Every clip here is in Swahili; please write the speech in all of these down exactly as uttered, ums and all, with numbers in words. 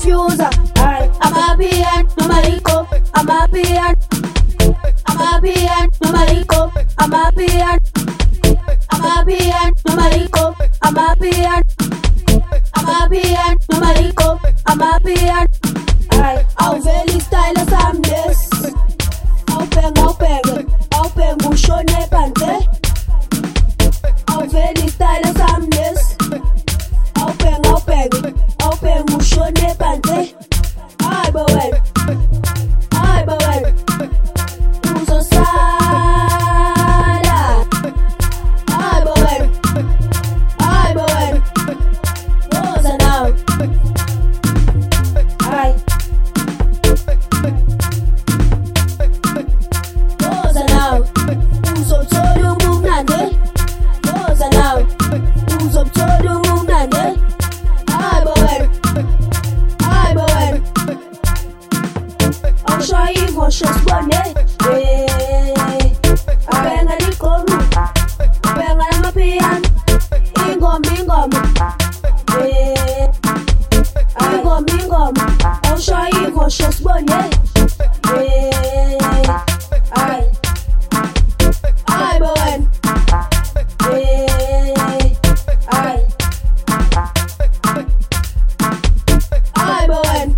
diffuser. Aye. I'm happy and no marico. I'm happy and I'm happy and no marico. I'm happy and I'm happy and no marico. I'm happy and I'm happy and no marico. I'm happy and aye. Au veli style samdes. Au peng au peng au peng bushone pante. Au veli style samdes. Au peng au peng au peng bushone pante. Ay bowen, ay bowen. Uso sada. Ay bowen, ay bowen. Rosa now. Ay. Rosa now. Uso todo mugnande. Rosa now. Uso todo mugnande. Ay bowen, ay bowen. I'll show you what she's running. Apenga di koru, apenga na mapian. Ingom ingom, ingom ingom. I'll show you what she's running. Ay, ay bowen. Ay, ay bowen.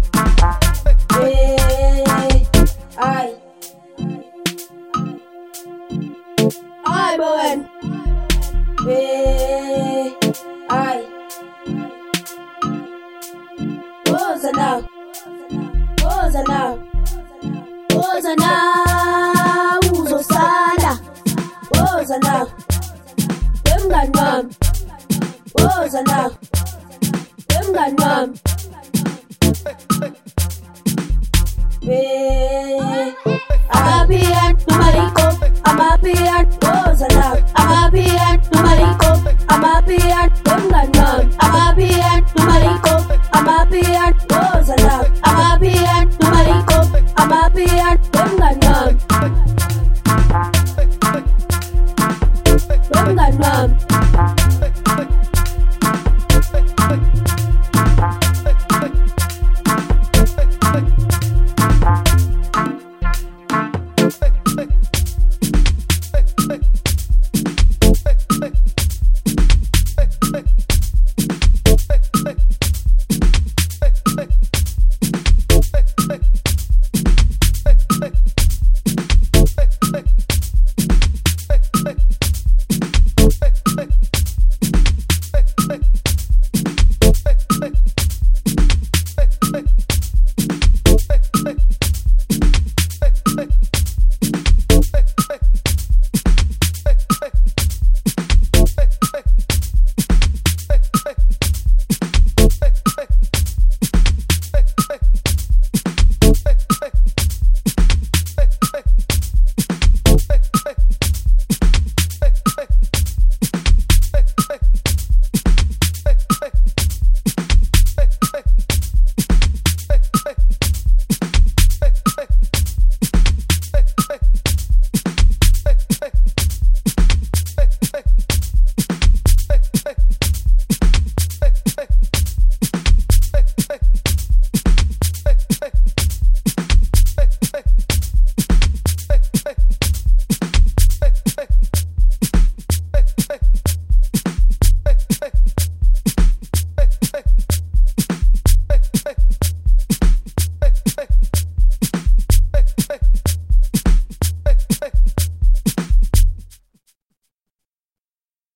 Ay, ay bowen. Ay, Rosa now, Rosa now, Rosa now. Uso sada, Rosa now. Emganwam, Rosa now. Emganwam. I'm happy and no marico. I'm happy and Rosa now. I'm happy and no marico. I'm happy and